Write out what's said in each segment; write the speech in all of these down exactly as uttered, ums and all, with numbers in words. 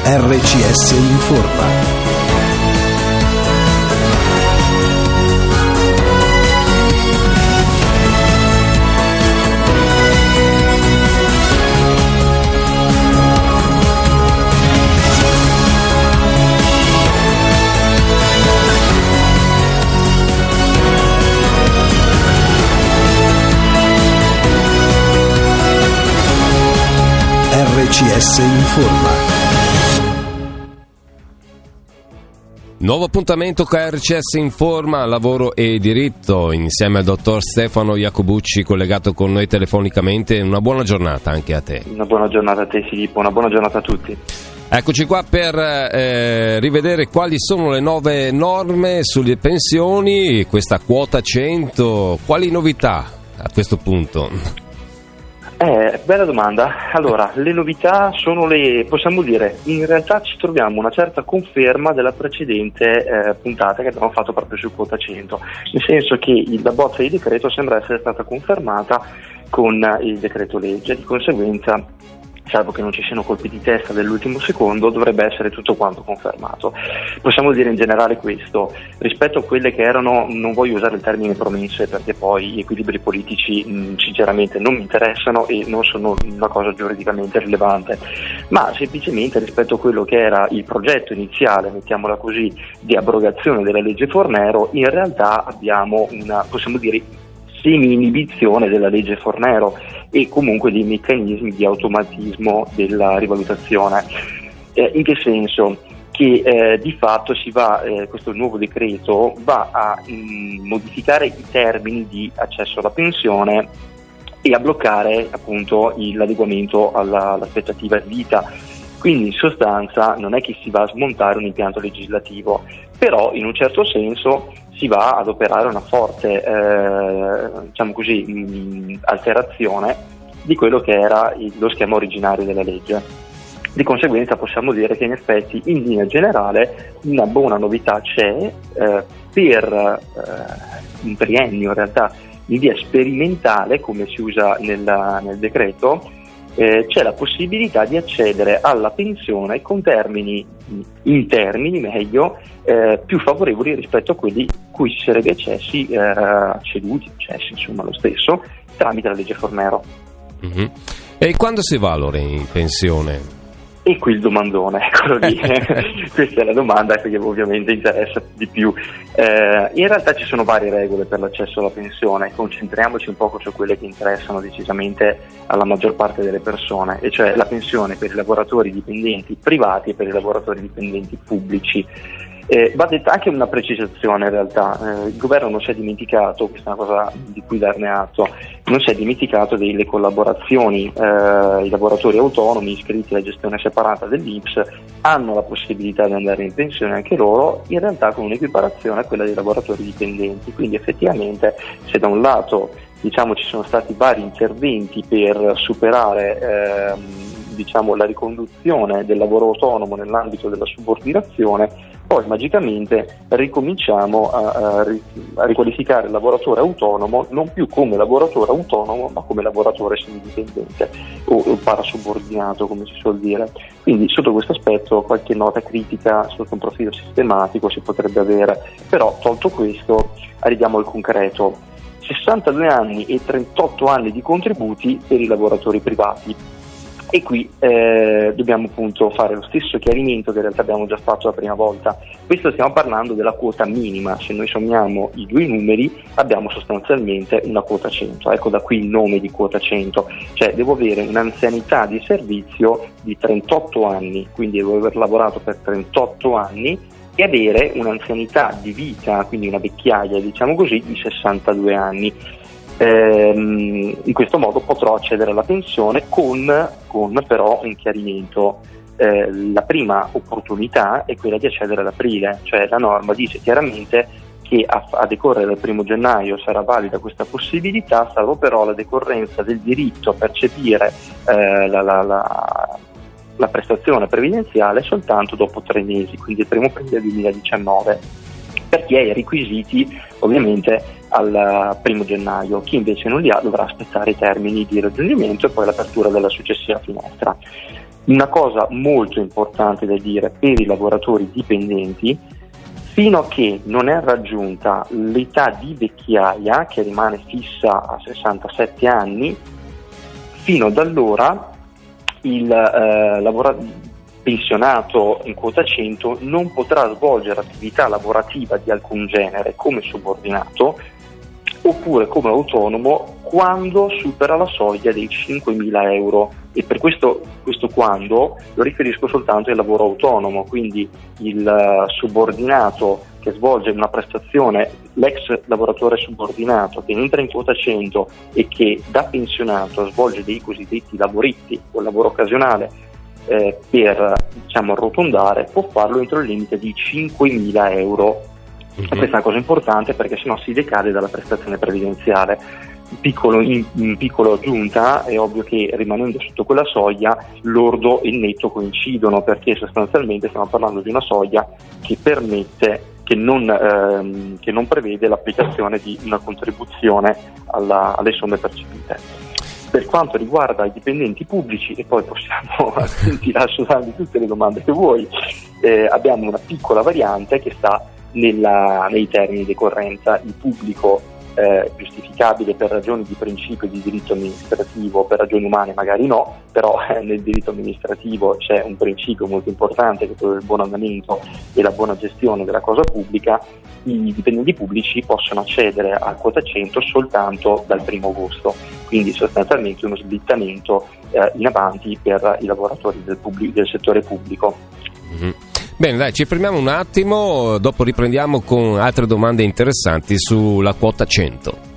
R C S Informa. R C S Informa. Nuovo appuntamento con R C S Informa, lavoro e diritto, insieme al dottor Stefano Iacobucci, collegato con noi telefonicamente. Una buona giornata anche a te. Una buona giornata a te Filippo, una buona giornata a tutti. Eccoci qua per eh, rivedere quali sono le nuove norme sulle pensioni, questa quota cento, quali novità a questo punto? Eh, bella domanda. Allora, le novità sono le, possiamo dire, in realtà ci troviamo una certa conferma della precedente eh, puntata che abbiamo fatto proprio su quota cento, nel senso che la bozza di decreto sembra essere stata confermata con il decreto legge, di conseguenza, salvo che non ci siano colpi di testa dell'ultimo secondo, dovrebbe essere tutto quanto confermato. Possiamo dire in generale questo, rispetto a quelle che erano, non voglio usare il termine promesse perché poi gli equilibri politici mh, sinceramente non mi interessano e non sono una cosa giuridicamente rilevante, ma semplicemente rispetto a quello che era il progetto iniziale, mettiamola così, di abrogazione della legge Fornero, in realtà abbiamo una, possiamo dire, semi-inibizione della legge Fornero e comunque dei meccanismi di automatismo della rivalutazione. Eh, in che senso? Che eh, di fatto si va, eh, questo nuovo decreto va a mh, modificare i termini di accesso alla pensione e a bloccare appunto il, l'adeguamento alla, all'aspettativa di vita. Quindi in sostanza non è che si va a smontare un impianto legislativo, però in un certo senso si va ad operare una forte eh, diciamo così, mh, alterazione di quello che era il, lo schema originario della legge. Di conseguenza possiamo dire che in effetti in linea generale una buona novità c'è eh, per eh, un triennio in realtà in via sperimentale, come si usa nella, nel decreto. Eh, c'è la possibilità di accedere alla pensione con termini, in termini meglio, eh, più favorevoli rispetto a quelli cui si sarebbe accessi, eh, acceduti, accessi insomma lo stesso, tramite la legge Fornero. Mm-hmm. E quando si va allora in pensione? E qui il domandone, eccolo lì. Questa è la domanda che ovviamente interessa di più. Eh, in realtà ci sono varie regole per l'accesso alla pensione, concentriamoci un poco su quelle che interessano decisamente alla maggior parte delle persone, e cioè la pensione per i lavoratori dipendenti privati e per i lavoratori dipendenti pubblici. Eh, va detta anche una precisazione in realtà, eh, il governo non si è dimenticato, questa è una cosa di cui darne atto, non si è dimenticato delle collaborazioni, eh, i lavoratori autonomi iscritti alla gestione separata dell'I N P S hanno la possibilità di andare in pensione anche loro, in realtà con un'equiparazione a quella dei lavoratori dipendenti, quindi effettivamente se da un lato diciamo ci sono stati vari interventi per superare ehm, diciamo la riconduzione del lavoro autonomo nell'ambito della subordinazione, poi magicamente ricominciamo a, a, a riqualificare il lavoratore autonomo non più come lavoratore autonomo ma come lavoratore semidipendente o, o parasubordinato, come si suol dire. Quindi sotto questo aspetto qualche nota critica sotto un profilo sistematico si potrebbe avere, però tolto questo arriviamo al concreto. sessantadue anni e trentotto anni di contributi per i lavoratori privati. E qui eh, dobbiamo appunto fare lo stesso chiarimento che in realtà abbiamo già fatto la prima volta. Questo stiamo parlando della quota minima, se noi sommiamo i due numeri abbiamo sostanzialmente una quota cento, ecco da qui il nome di quota cento, cioè devo avere un'anzianità di servizio di trentotto anni, quindi devo aver lavorato per trentotto anni e avere un'anzianità di vita, quindi una vecchiaia diciamo così, di sessantadue anni. Ehm, in questo modo potrò accedere alla pensione con, con però un chiarimento. Eh, la prima opportunità è quella di accedere ad aprile, cioè la norma dice chiaramente che a, a decorrere dal primo gennaio sarà valida questa possibilità, salvo però la decorrenza del diritto a percepire eh, la, la, la, la prestazione previdenziale soltanto dopo tre mesi, quindi il primo aprile duemiladiciannove, per chi ha i requisiti ovviamente al primo gennaio. Chi invece non li ha dovrà aspettare i termini di raggiungimento e poi l'apertura della successiva finestra. Una cosa molto importante da dire per i lavoratori dipendenti: fino a che non è raggiunta l'età di vecchiaia, che rimane fissa a sessantasette anni, fino ad allora il eh, lavoratore pensionato in quota cento non potrà svolgere attività lavorativa di alcun genere come subordinato oppure come autonomo quando supera la soglia dei cinquemila euro, e per questo, questo quando lo riferisco soltanto al lavoro autonomo, quindi il uh, subordinato che svolge una prestazione, l'ex lavoratore subordinato che entra in quota cento e che da pensionato svolge dei cosiddetti lavoritti o lavoro occasionale eh, per, diciamo, arrotondare, può farlo entro il limite di cinquemila euro. Mm-hmm. Questa è una cosa importante perché sennò si decade dalla prestazione previdenziale. Piccolo, in, in piccolo aggiunta, è ovvio che rimanendo sotto quella soglia l'ordo e il netto coincidono, perché sostanzialmente stiamo parlando di una soglia che permette che non, ehm, che non prevede l'applicazione di una contribuzione alla, alle somme percepite. Per quanto riguarda i dipendenti pubblici, e poi possiamo ti lascio darvi tutte le domande che vuoi, eh, abbiamo una piccola variante che sta nella, nei termini di decorrenza. Il pubblico eh, giustificabile per ragioni di principio di diritto amministrativo, per ragioni umane magari no, però eh, nel diritto amministrativo c'è un principio molto importante che è quello del buon andamento e la buona gestione della cosa pubblica. I dipendenti pubblici possono accedere a quota cento soltanto dal primo agosto, quindi sostanzialmente uno slittamento eh, in avanti per i lavoratori del, pubblico, del settore pubblico. Mm-hmm. Bene, dai, ci fermiamo un attimo, dopo riprendiamo con altre domande interessanti sulla quota cento.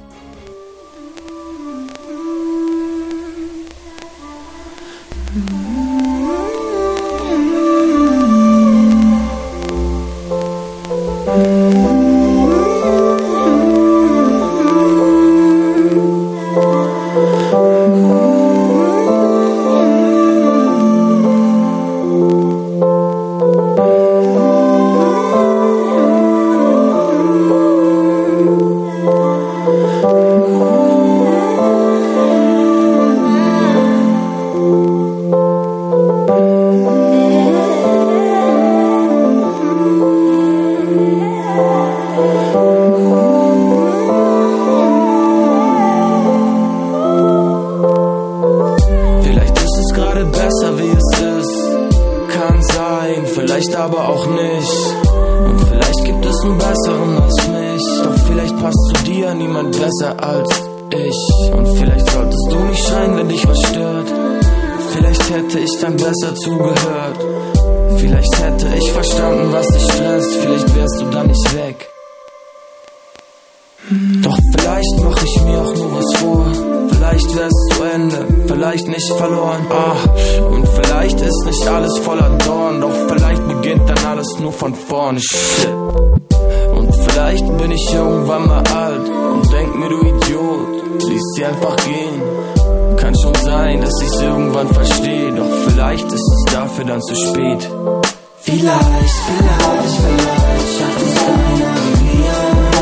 Und vielleicht bin ich irgendwann mal alt und denk mir, du Idiot, ließ sie einfach gehen. Kann schon sein, dass ich's irgendwann verstehe, doch vielleicht ist es dafür dann zu spät. Vielleicht, vielleicht, vielleicht schafft es keiner wie wir.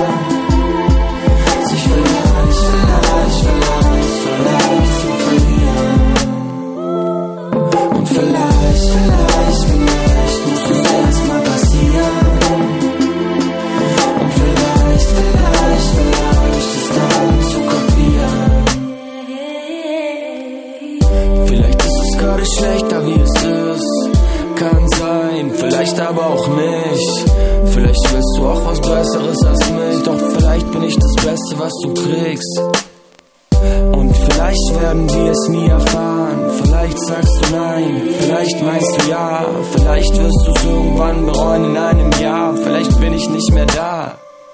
Sich vielleicht, vielleicht, vielleicht so leicht zu verlieren. Und vielleicht, vielleicht, vielleicht muss es erstmal passieren. Und vielleicht, vielleicht, vielleicht ist dann zu kapieren. Vielleicht ist es gerade schlechter, wie es ist. Kann sein, vielleicht aber auch nicht. Vielleicht willst du auch was Besseres als mich, doch vielleicht bin ich das Beste, was du kriegst. Und vielleicht werden wir es nie erfahren. Vielleicht sagst du nein, vielleicht meinst du ja. Vielleicht wirst du es irgendwann bereuen in einem Jahr. Vielleicht bin ich nicht mehr da.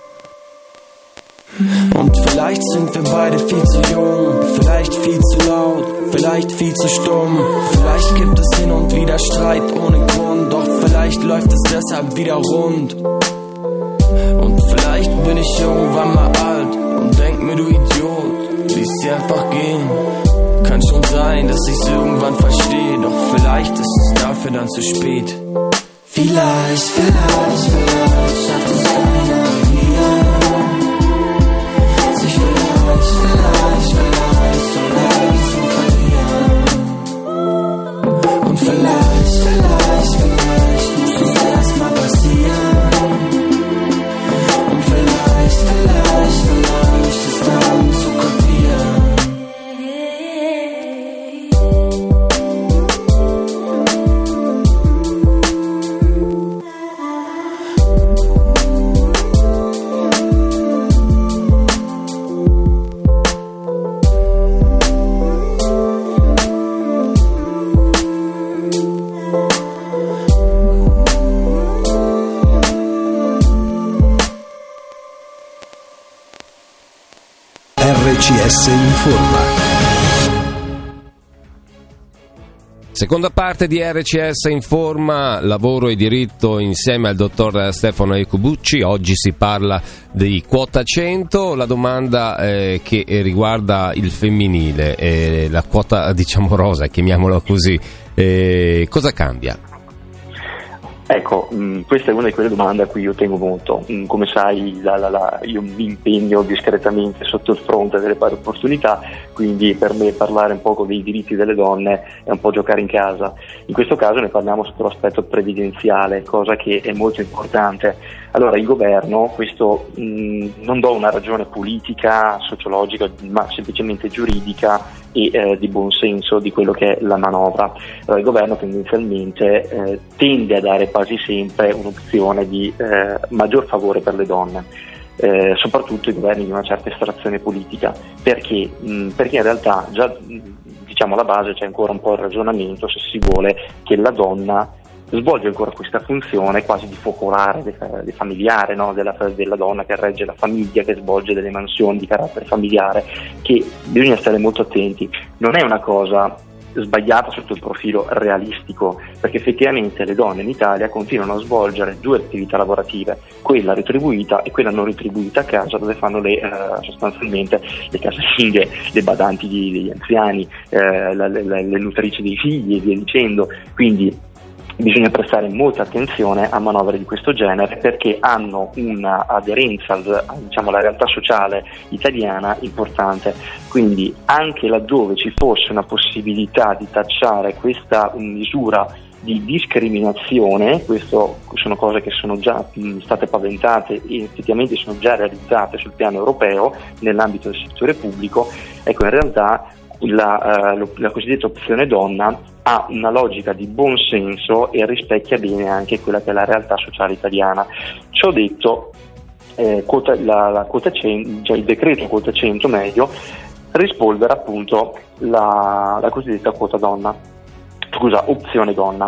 Und vielleicht sind wir beide viel zu jung, vielleicht viel zu laut, vielleicht viel zu stumm. Vielleicht gibt es hin und wieder Streit ohne Grund, doch vielleicht läuft es deshalb wieder rund. Und vielleicht bin ich irgendwann mal alt und denk mir, du Idiot, ließ sie einfach gehen. Kann schon sein, dass ich's irgendwann verstehe, doch vielleicht ist es dafür dann zu spät. Vielleicht, vielleicht, vielleicht schafft es keiner hier. Vielleicht, vielleicht, vielleicht so leicht zu verlieren. Und vielleicht C S Informa. Seconda parte di R C S Informa, lavoro e diritto insieme al dottor Stefano Iacobucci. Oggi si parla di quota cento, la domanda eh, che riguarda il femminile, eh, la quota diciamo rosa, chiamiamola così, eh, cosa cambia? Ecco, mh, questa è una di quelle domande a cui io tengo molto. Mh, come sai, la, la, la, io mi impegno discretamente sotto il fronte delle pari opportunità, quindi per me parlare un poco dei diritti delle donne è un po' giocare in casa. In questo caso ne parliamo sotto l'aspetto previdenziale, cosa che è molto importante. Allora, il governo, questo mh, non do una ragione politica, sociologica, ma semplicemente giuridica e eh, di buon senso di quello che è la manovra. Allora, il governo tendenzialmente eh, tende a dare quasi sempre un'opzione di eh, maggior favore per le donne, eh, soprattutto i governi di una certa estrazione politica. Perché? Mh, perché in realtà già mh, diciamo alla base c'è ancora un po' il ragionamento, se si vuole, che la donna svolge ancora questa funzione quasi di focolare, di, di familiare, no? della, della donna che regge la famiglia, che svolge delle mansioni di carattere familiare, che bisogna stare molto attenti. Non è una cosa sbagliata sotto il profilo realistico, perché effettivamente le donne in Italia continuano a svolgere due attività lavorative, quella retribuita e quella non retribuita a casa, dove fanno le, eh, sostanzialmente le casalinghe, le badanti di, degli anziani, eh, la, le, le nutrici dei figli e via dicendo. Quindi bisogna prestare molta attenzione a manovre di questo genere, perché hanno una aderenza al, diciamo, alla realtà sociale italiana importante. Quindi anche laddove ci fosse una possibilità di tacciare questa misura di discriminazione, questo sono cose che sono già mh, state paventate e effettivamente sono già realizzate sul piano europeo nell'ambito del settore pubblico, ecco, in realtà La, uh, la cosiddetta opzione donna ha una logica di buon senso e rispecchia bene anche quella che è la realtà sociale italiana. Ciò detto, eh, quota, la, la quota cento, cioè il decreto quota cento medio rispolvera appunto la, la cosiddetta quota donna, scusa, opzione donna.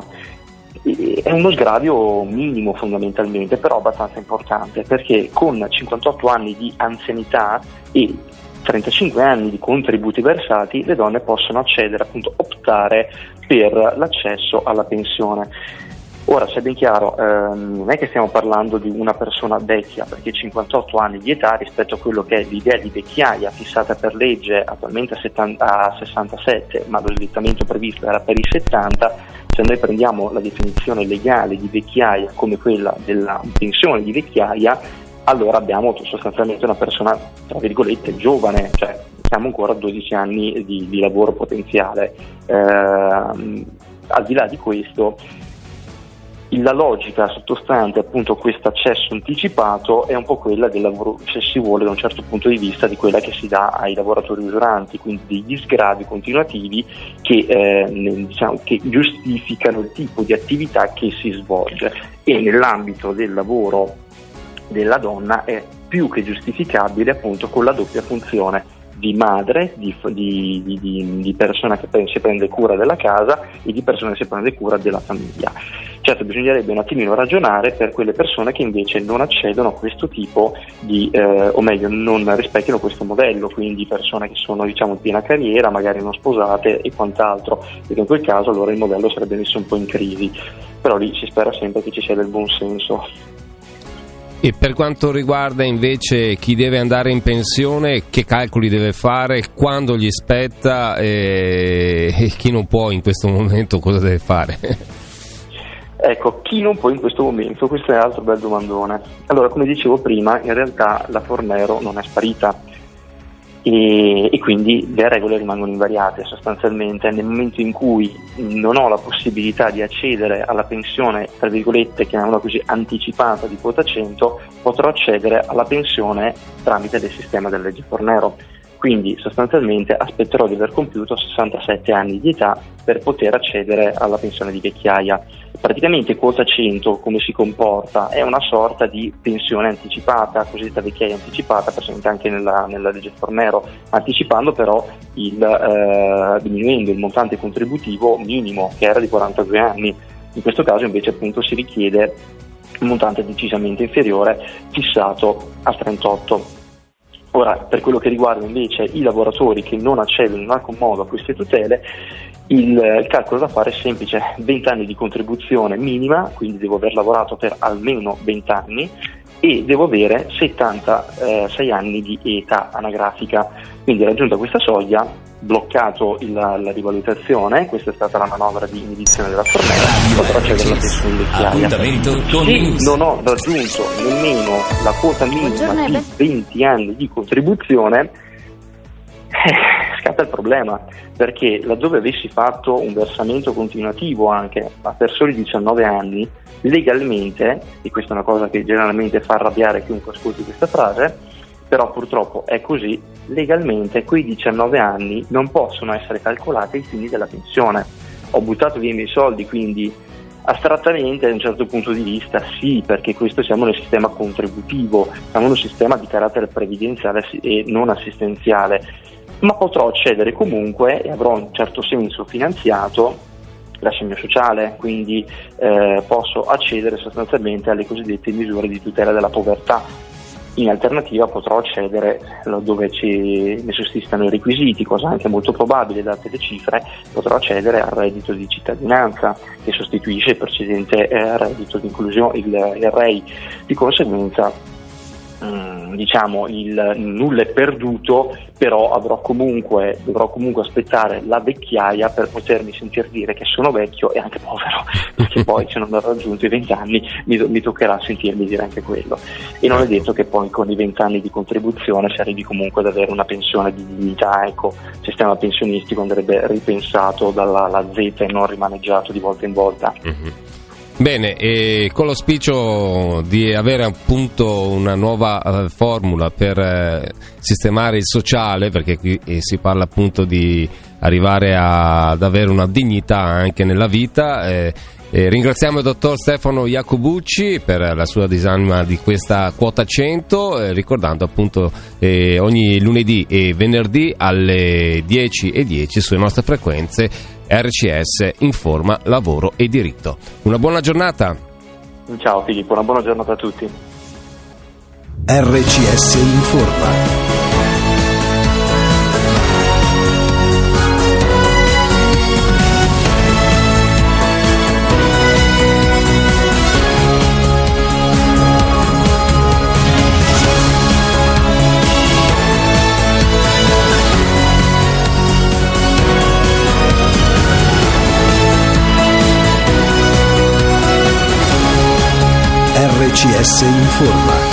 E, è uno sgravio minimo fondamentalmente, però abbastanza importante, perché con cinquantotto anni di anzianità e trentacinque anni di contributi versati, le donne possono accedere, appunto optare per l'accesso alla pensione. Ora, sia ben chiaro, ehm, non è che stiamo parlando di una persona vecchia, perché cinquantotto anni di età rispetto a quello che è l'idea di vecchiaia fissata per legge attualmente a, settanta, a sessantasette, ma lo slittamento previsto era per i settanta. Se noi prendiamo la definizione legale di vecchiaia come quella della pensione di vecchiaia, allora abbiamo sostanzialmente una persona, tra virgolette, giovane, cioè siamo ancora a dodici anni di, di lavoro potenziale. Eh, al di là di questo, la logica sottostante appunto questo accesso anticipato è un po' quella del lavoro, se si vuole, da un certo punto di vista, di quella che si dà ai lavoratori usuranti, quindi degli sgravi continuativi che, eh, diciamo, che giustificano il tipo di attività che si svolge, e nell'ambito del lavoro della donna è più che giustificabile appunto con la doppia funzione di madre, di, di, di, di persona che si prende cura della casa e di persona che si prende cura della famiglia. Certo, bisognerebbe un attimino ragionare per quelle persone che invece non accedono a questo tipo di, eh, o meglio non rispecchiano questo modello, quindi persone che sono, diciamo, in piena carriera, magari non sposate e quant'altro, perché in quel caso allora il modello sarebbe messo un po' in crisi, però lì si spera sempre che ci sia del buon senso. E per quanto riguarda invece chi deve andare in pensione, che calcoli deve fare, quando gli spetta e, e chi non può in questo momento cosa deve fare? Ecco, chi non può in questo momento? Questo è un altro bel domandone. Allora, come dicevo prima, in realtà la Fornero non è sparita e, e quindi le regole rimangono invariate sostanzialmente. Nel momento in cui non ho la possibilità di accedere alla pensione, tra virgolette, chiamiamola così, anticipata di quota cento, potrò accedere alla pensione tramite il sistema della legge Fornero. Quindi sostanzialmente aspetterò di aver compiuto sessantasette anni di età per poter accedere alla pensione di vecchiaia. Praticamente quota cento, come si comporta, è una sorta di pensione anticipata, cosiddetta vecchiaia anticipata, presente anche nella, nella legge Fornero, anticipando però il, eh, diminuendo il montante contributivo minimo, che era di quarantadue anni. In questo caso invece appunto si richiede un montante decisamente inferiore, fissato a trentotto. Ora, per quello che riguarda invece i lavoratori che non accedono in alcun modo a queste tutele, il, il calcolo da fare è semplice: venti anni di contribuzione minima, quindi devo aver lavorato per almeno venti anni, e devo avere settantasei anni di età anagrafica. Quindi, raggiunta questa soglia, bloccato il, la rivalutazione, questa è stata la manovra di inibizione della Fornero, potrò accedere alla pensione invecchiaia. Se non ho raggiunto nemmeno la quota minima di venti anni di contribuzione, eh, scatta il problema, perché laddove avessi fatto un versamento continuativo anche a persone di diciannove anni, legalmente, e questa è una cosa che generalmente fa arrabbiare chiunque ascolti questa frase, però purtroppo è così, legalmente quei diciannove anni non possono essere calcolati ai fini della pensione. Ho buttato via i miei soldi, quindi astrattamente da un certo punto di vista sì, perché questo siamo nel sistema contributivo, siamo in un sistema di carattere previdenziale e non assistenziale, ma potrò accedere comunque e avrò in un certo senso finanziato l'assegno sociale, quindi eh, posso accedere sostanzialmente alle cosiddette misure di tutela della povertà. In alternativa potrò accedere laddove ci, ne sussistano i requisiti, cosa anche molto probabile date le cifre, potrò accedere al reddito di cittadinanza che sostituisce il precedente eh, reddito di inclusione, il, il R E I. Di conseguenza mh, diciamo il nulla è perduto, però avrò comunque, dovrò comunque aspettare la vecchiaia per potermi sentir dire che sono vecchio e anche povero, perché poi se non ho raggiunto i venti anni mi, mi toccherà sentirmi dire anche quello, e non è detto che poi con i venti anni di contribuzione si arrivi comunque ad avere una pensione di dignità. Ecco, il sistema pensionistico andrebbe ripensato dalla la Z e non rimaneggiato di volta in volta. Mm-hmm. Bene, e con l'auspicio di avere appunto una nuova uh, formula per uh, sistemare il sociale, perché qui eh, si parla appunto di arrivare a, ad avere una dignità anche nella vita, eh, eh, ringraziamo il dottor Stefano Iacobucci per la sua disamina di questa quota cento, eh, ricordando appunto eh, ogni lunedì e venerdì alle dieci e dieci sulle nostre frequenze R C S Informa Lavoro e Diritto. Una buona giornata. Ciao Filippo, una buona giornata a tutti. R C S Informa. R C S Informa.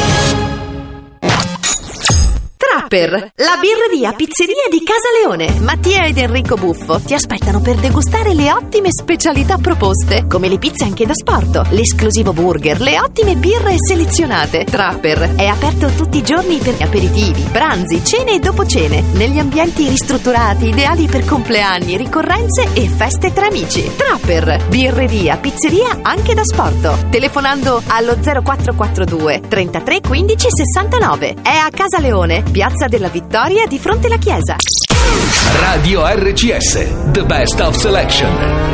Trapper, la birreria pizzeria di Casa Leone. Mattia ed Enrico Buffo ti aspettano per degustare le ottime specialità proposte, come le pizze anche da sport, l'esclusivo burger, le ottime birre selezionate. Trapper è aperto tutti i giorni per aperitivi, pranzi, cene e dopo cene, negli ambienti ristrutturati ideali per compleanni, ricorrenze e feste tra amici. Trapper, birreria pizzeria anche da sport. Telefonando allo zero quattro quattro due trentatré quindici sessantanove. È a Casa Leone, Piazza della Vittoria di fronte alla chiesa. Radio R C S, the best of selection.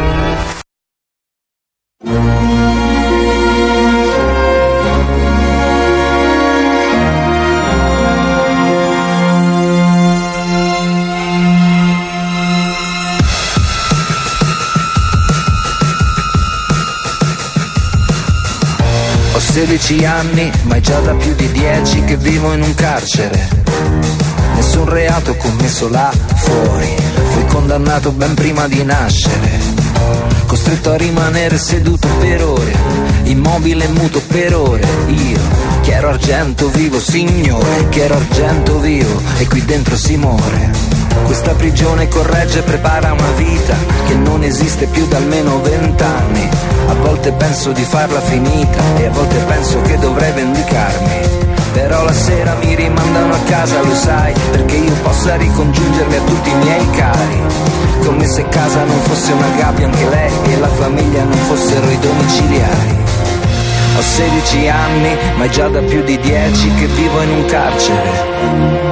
Ho sedici anni, ma è già da più di dieci che vivo in un carcere. Nessun reato commesso là fuori, fui condannato ben prima di nascere. Costretto a rimanere seduto per ore, immobile e muto per ore. Io, che ero argento vivo, signore, che ero argento vivo, e qui dentro si muore. Questa prigione corregge e prepara una vita che non esiste più da almeno vent'anni. A volte penso di farla finita e a volte penso che dovrei vendicarmi. Però la sera mi rimandano a casa, lo sai, perché io possa ricongiungermi a tutti i miei cari. Come se casa non fosse una gabbia anche lei e la famiglia non fossero i domiciliari. Ho sedici anni, ma è già da più di dieci che vivo in un carcere.